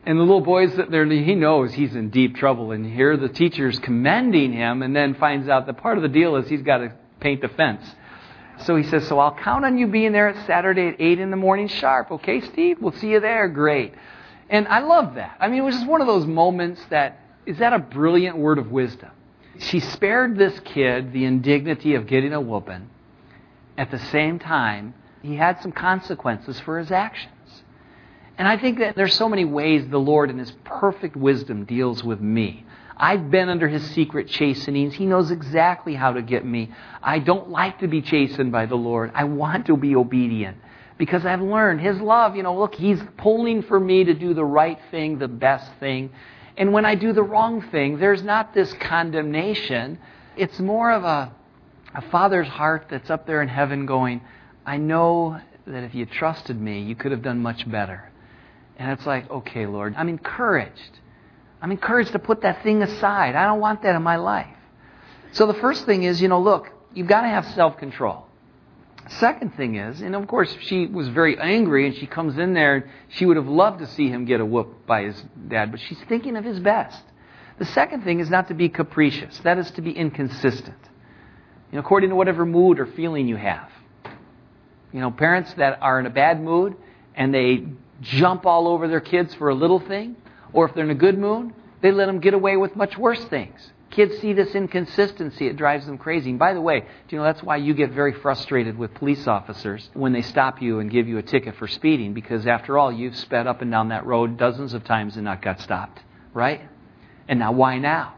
And the little boy's sitting there, and he knows he's in deep trouble. And here the teacher's commending him, and then finds out that part of the deal is he's got to paint the fence. So he says, so I'll count on you being there at Saturday at eight in the morning sharp. Okay, Steve? We'll see you there. Great. And I love that. I mean, it was just one of those moments that, is that a brilliant word of wisdom? She spared this kid the indignity of getting a whooping. At the same time, he had some consequences for his actions. And I think that there's so many ways the Lord in His perfect wisdom deals with me. I've been under His secret chastenings. He knows exactly how to get me. I don't like to be chastened by the Lord. I want to be obedient because I've learned His love. You know, look, He's pulling for me to do the right thing, the best thing. And when I do the wrong thing, there's not this condemnation. It's more of a, a father's heart that's up there in heaven going, I know that if you trusted me, you could have done much better. And it's like, okay, Lord, I'm encouraged. I'm encouraged to put that thing aside. I don't want that in my life. So the first thing is, you know, look, you've got to have self-control. Second thing is, and of course she was very angry and she comes in there and she would have loved to see him get a whoop by his dad, but she's thinking of his best. The second thing is not to be capricious. That is to be inconsistent. You know, according to whatever mood or feeling you have. You know, parents that are in a bad mood and they jump all over their kids for a little thing, or if they're in a good mood, they let them get away with much worse things. Kids see this inconsistency. It drives them crazy. And by the way, do you know that's why you get very frustrated with police officers when they stop you and give you a ticket for speeding, because after all, you've sped up and down that road dozens of times and not got stopped, right? And now why now?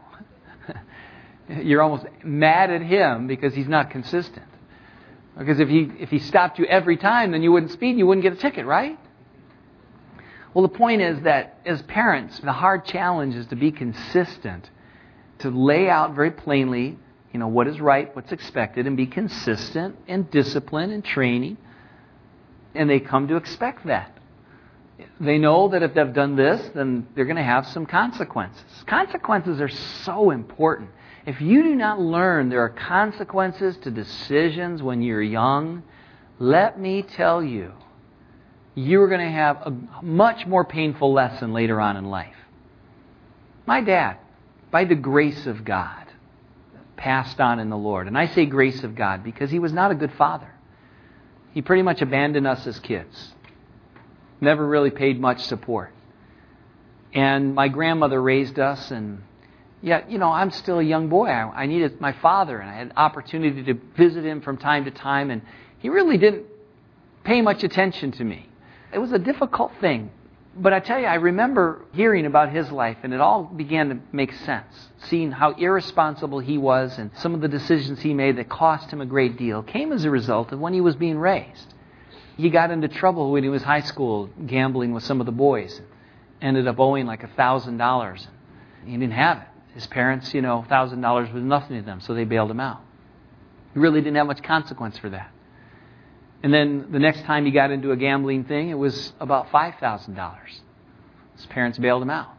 You're almost mad at him because he's not consistent. Because if he if he stopped you every time, then you wouldn't speed, you wouldn't get a ticket, right? Well, the point is that as parents, the hard challenge is to be consistent, to lay out very plainly, you know, what is right, what's expected, and be consistent in discipline and training. And they come to expect that. They know that if they've done this, then they're going to have some consequences. Consequences are so important. If you do not learn there are consequences to decisions when you're young, let me tell you, you're going to have a much more painful lesson later on in life. My dad, by the grace of God, passed on in the Lord. And I say grace of God because he was not a good father. He pretty much abandoned us as kids. Never really paid much support. And my grandmother raised us, and yet, you know, I'm still a young boy. I, I needed my father, and I had an opportunity to visit him from time to time, and he really didn't pay much attention to me. It was a difficult thing. But I tell you, I remember hearing about his life, and it all began to make sense. Seeing how irresponsible he was and some of the decisions he made that cost him a great deal came as a result of when he was being raised. He got into trouble when he was high school, gambling with some of the boys. Ended up owing like a thousand dollars. He didn't have it. His parents, you know, a thousand dollars was nothing to them, so they bailed him out. He really didn't have much consequence for that. And then the next time he got into a gambling thing, it was about five thousand dollars. His parents bailed him out.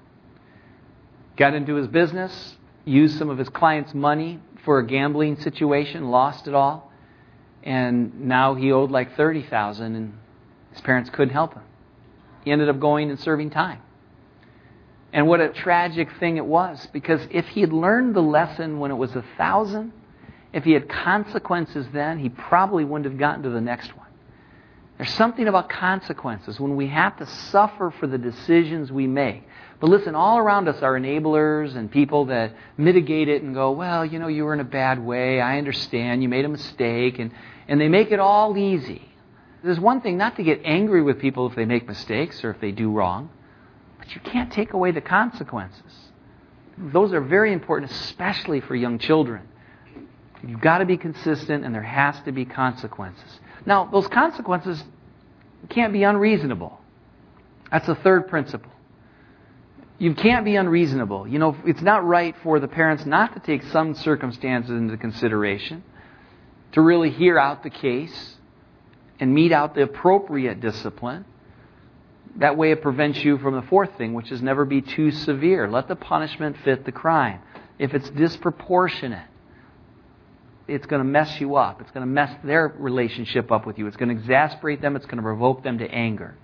Got into his business, used some of his clients' money for a gambling situation, lost it all. And now he owed like thirty thousand dollars, and his parents couldn't help him. He ended up going and serving time. And what a tragic thing it was, because if he had learned the lesson when it was a thousand, if he had consequences then, he probably wouldn't have gotten to the next one. There's something about consequences when we have to suffer for the decisions we make. But listen, all around us are enablers and people that mitigate it and go, well, you know, you were in a bad way. I understand. You made a mistake. And, and they make it all easy. There's one thing, not to get angry with people if they make mistakes or if they do wrong, but you can't take away the consequences. Those are very important, especially for young children. You've got to be consistent, and there has to be consequences. Now, those consequences can't be unreasonable. That's the third principle. You can't be unreasonable. You know, it's not right for the parents not to take some circumstances into consideration, to really hear out the case and mete out the appropriate discipline. That way it prevents you from the fourth thing, which is never be too severe. Let the punishment fit the crime. If it's disproportionate, it's going to mess you up. It's going to mess their relationship up with you. It's going to exasperate them. It's going to provoke them to anger.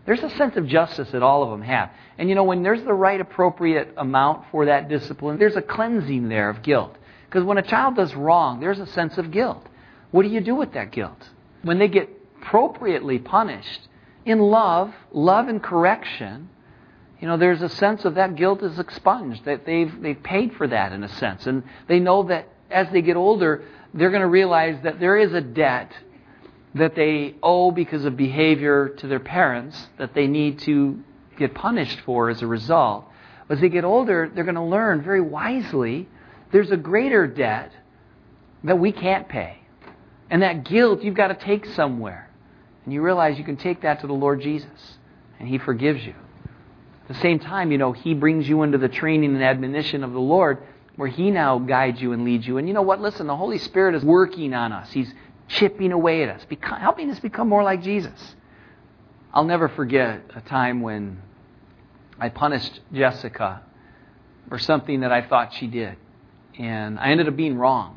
There's a sense of justice that all of them have. And you know, when there's the right appropriate amount for that discipline, there's a cleansing there of guilt. Because when a child does wrong, there's a sense of guilt. What do you do with that guilt? When they get appropriately punished, in love, love and correction, you know, there's a sense of that guilt is expunged, that they've they've paid for that in a sense. And they know that as they get older, they're going to realize that there is a debt that they owe because of behavior to their parents that they need to get punished for as a result. As they get older, they're going to learn very wisely there's a greater debt that we can't pay. And that guilt you've got to take somewhere. And you realize you can take that to the Lord Jesus, and He forgives you. At the same time, you know, He brings you into the training and admonition of the Lord, where He now guides you and leads you. And you know what? Listen, the Holy Spirit is working on us. He's chipping away at us, become, helping us become more like Jesus. I'll never forget a time when I punished Jessica for something that I thought she did. And I ended up being wrong.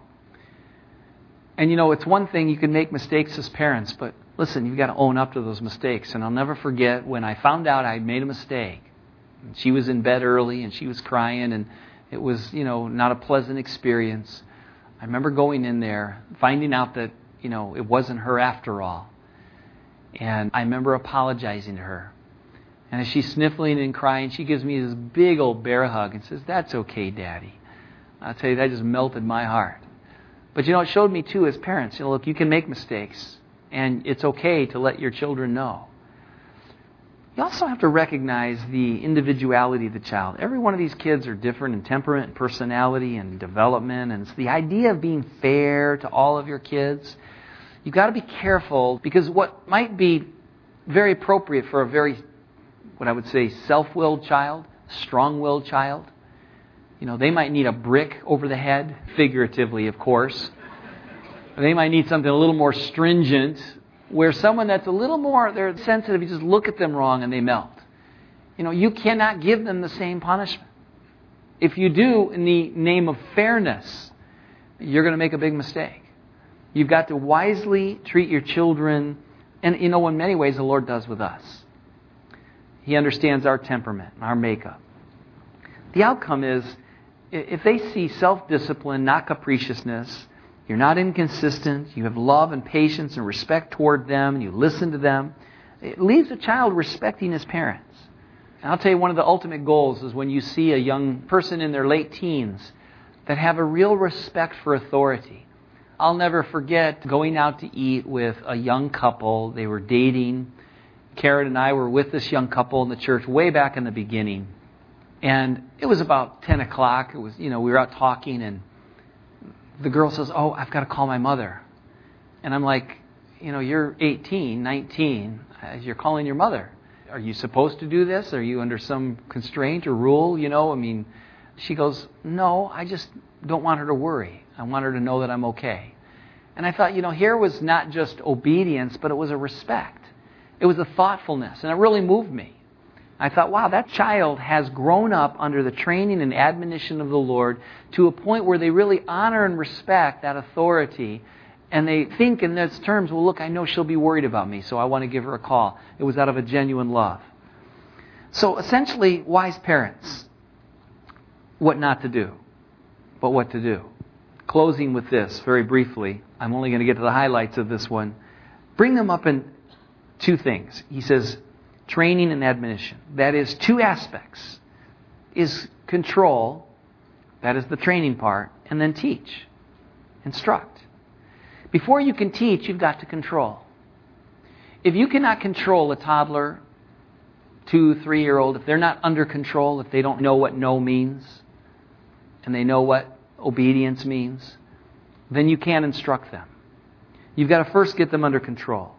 And you know, it's one thing, you can make mistakes as parents, but listen, you've got to own up to those mistakes. And I'll never forget when I found out I made a mistake. She was in bed early and she was crying, and it was, you know, not a pleasant experience. I remember going in there, finding out that, you know, it wasn't her after all. And I remember apologizing to her. And as she's sniffling and crying, she gives me this big old bear hug and says, "That's okay, Daddy." I'll tell you, that just melted my heart. But you know, it showed me too as parents, you know, look, you can make mistakes. And it's okay to let your children know. You also have to recognize the individuality of the child. Every one of these kids are different in temperament, and personality, and development. And it's the idea of being fair to all of your kids. You've got to be careful, because what might be very appropriate for a very, what I would say, self-willed child, strong-willed child, you know, they might need a brick over the head, figuratively, of course. They might need something a little more stringent, where someone that's a little more, they're sensitive, you just look at them wrong and they melt. You know, you cannot give them the same punishment. If you do, in the name of fairness, you're going to make a big mistake. You've got to wisely treat your children, and you know, in many ways the Lord does with us. He understands our temperament, our makeup. The outcome is, if they see self-discipline, not capriciousness, you're not inconsistent, you have love and patience and respect toward them, and you listen to them, it leaves a child respecting his parents. And I'll tell you, one of the ultimate goals is when you see a young person in their late teens that have a real respect for authority. I'll never forget going out to eat with a young couple. They were dating. Karen and I were with this young couple in the church way back in the beginning. And it was about ten o'clock. It was, you know, we were out talking, and the girl says, "Oh, I've got to call my mother." And I'm like, you know, you're eighteen, nineteen. You're calling your mother. Are you supposed to do this? Are you under some constraint or rule? You know, I mean, she goes, "No, I just don't want her to worry. I want her to know that I'm okay." And I thought, you know, here was not just obedience, but it was a respect. It was a thoughtfulness, and it really moved me. I thought, wow, that child has grown up under the training and admonition of the Lord to a point where they really honor and respect that authority. And they think in those terms, well, look, I know she'll be worried about me, so I want to give her a call. It was out of a genuine love. So essentially, wise parents, what not to do, but what to do. Closing with this very briefly. I'm only going to get to the highlights of this one. Bring them up in two things. He says, training and admonition. That is two aspects. Is control, that is the training part, and then teach, instruct. Before you can teach, you've got to control. If you cannot control a toddler, two, three-year-old, if they're not under control, if they don't know what no means, and they know what obedience means, then you can't instruct them. You've got to first get them under control.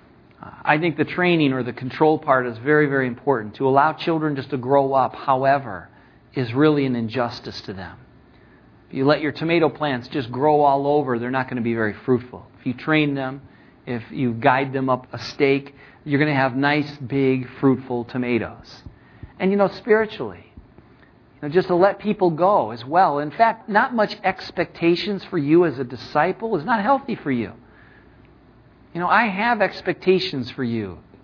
I think the training or the control part is very, very important. To allow children just to grow up, however, is really an injustice to them. If you let your tomato plants just grow all over, they're not going to be very fruitful. If you train them, if you guide them up a stake, you're going to have nice, big, fruitful tomatoes. And you know, spiritually, you know, just to let people go as well. In fact, not much expectations for you as a disciple is not healthy for you. You know, I have expectations for you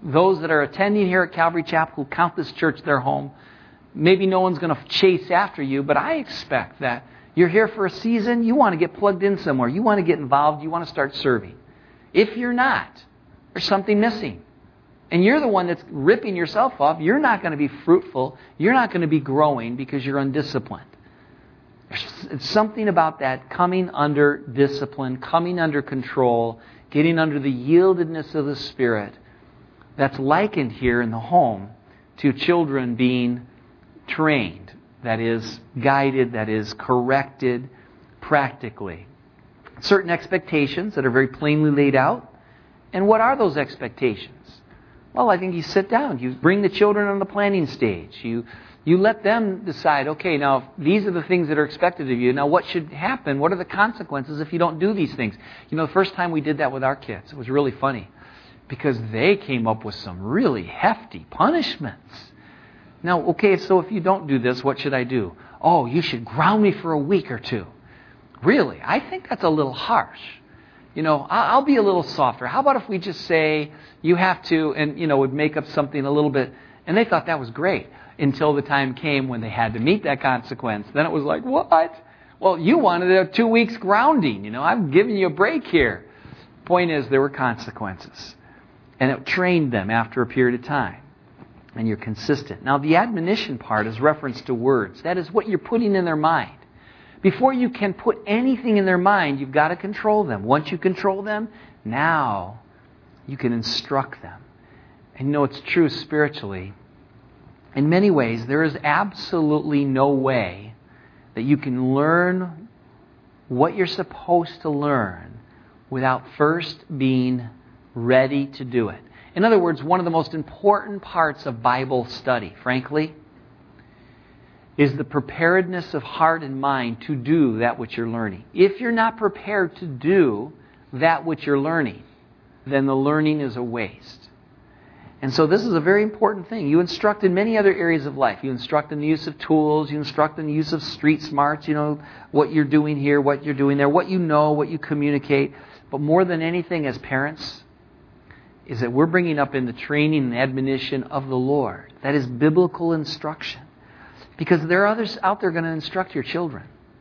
those that are attending here at Calvary Chapel who count this church their home, maybe no one's going to chase after you, but I expect that you're here for a season, you want to get plugged in somewhere, you want to get involved, you want to start serving. If you're not, there's something missing. And you're the one that's ripping yourself off. You're not going to be fruitful. You're not going to be growing because you're undisciplined. There's something about that coming under discipline, coming under control, getting under the yieldedness of the Spirit that's likened here in the home to children being trained, that is guided, that is corrected practically. Certain expectations that are very plainly laid out. And what are those expectations? Well, I think you sit down, you bring the children on the planning stage, you you let them decide, okay, now these are the things that are expected of you. Now what should happen? What are the consequences if you don't do these things? You know, the first time we did that with our kids, it was really funny because they came up with some really hefty punishments. Now, okay, so if you don't do this, what should I do? Oh, you should ground me for a week or two. Really? I think that's a little harsh. You know, I'll be a little softer. How about if we just say you have to, and, you know, would make up something a little bit. And they thought that was great until the time came when they had to meet that consequence. Then it was like, what? Well, you wanted a two weeks grounding. You know, I'm giving you a break here. Point is, there were consequences. And it trained them after a period of time. And you're consistent. Now, the admonition part is reference to words. That is what you're putting in their mind. Before you can put anything in their mind, you've got to control them. Once you control them, now you can instruct them. And you know, it's true spiritually. In many ways, there is absolutely no way that you can learn what you're supposed to learn without first being ready to do it. In other words, one of the most important parts of Bible study, frankly, is the preparedness of heart and mind to do that which you're learning. If you're not prepared to do that which you're learning, then the learning is a waste. And so this is a very important thing. You instruct in many other areas of life. You instruct in the use of tools. You instruct in the use of street smarts. You know, what you're doing here, what you're doing there, what you know, what you communicate. But more than anything as parents, is that we're bringing up in the training and admonition of the Lord. That is biblical instruction. Because there are others out there going to instruct your children.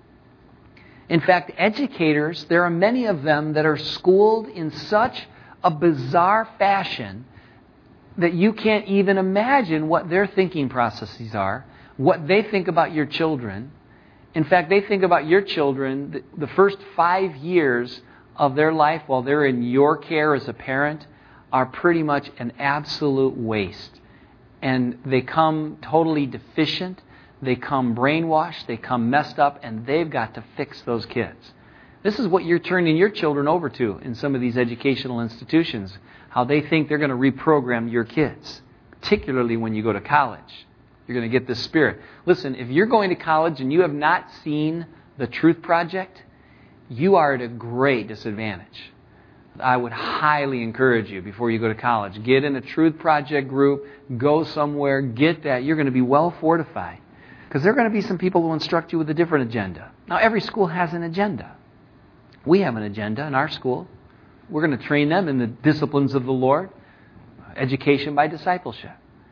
In fact, educators, there are many of them that are schooled in such a bizarre fashion that you can't even imagine what their thinking processes are, what they think about your children. In fact, they think about your children, the first five years of their life while they're in your care as a parent are pretty much an absolute waste. And they come totally deficient. They come brainwashed, they come messed up, and they've got to fix those kids. This is what you're turning your children over to in some of these educational institutions, how they think they're going to reprogram your kids, particularly when you go to college. You're going to get this spirit. Listen, if you're going to college and you have not seen the Truth Project, you are at a great disadvantage. I would highly encourage you before you go to college, get in a Truth Project group, go somewhere, get that. You're going to be well fortified. Because there are going to be some people who instruct you with a different agenda. Now, every school has an agenda. We have an agenda in our school. We're going to train them in the disciplines of the Lord. Education by discipleship.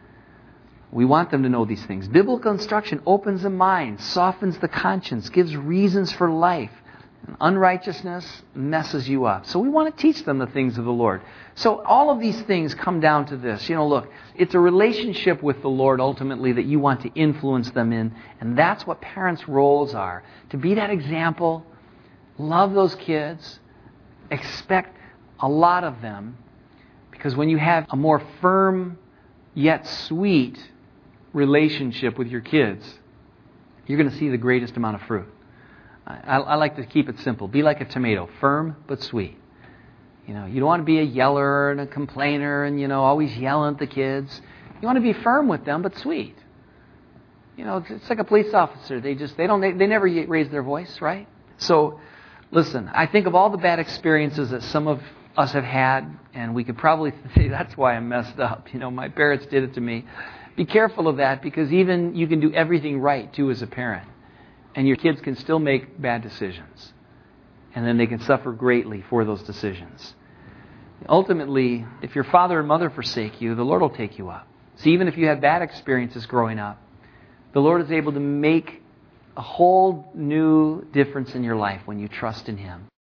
We want them to know these things. Biblical instruction opens the mind, softens the conscience, gives reasons for life. Unrighteousness messes you up. So we want to teach them the things of the Lord. So all of these things come down to this. You know, look, it's a relationship with the Lord ultimately that you want to influence them in. And that's what parents' roles are. To be that example, love those kids, expect a lot of them. Because when you have a more firm yet sweet relationship with your kids, you're going to see the greatest amount of fruit. I, I like to keep it simple. Be like a tomato, firm but sweet. You know, you don't want to be a yeller and a complainer and, you know, always yelling at the kids. You want to be firm with them but sweet. You know, it's, it's like a police officer. They just, they don't, they, they never raise their voice, right? So, listen, I think of all the bad experiences that some of us have had, and we could probably say that's why I'm messed up. You know, my parents did it to me. Be careful of that, because even you can do everything right, too, as a parent. And your kids can still make bad decisions. And then they can suffer greatly for those decisions. Ultimately, if your father and mother forsake you, the Lord will take you up. So even if you had bad experiences growing up, the Lord is able to make a whole new difference in your life when you trust in Him.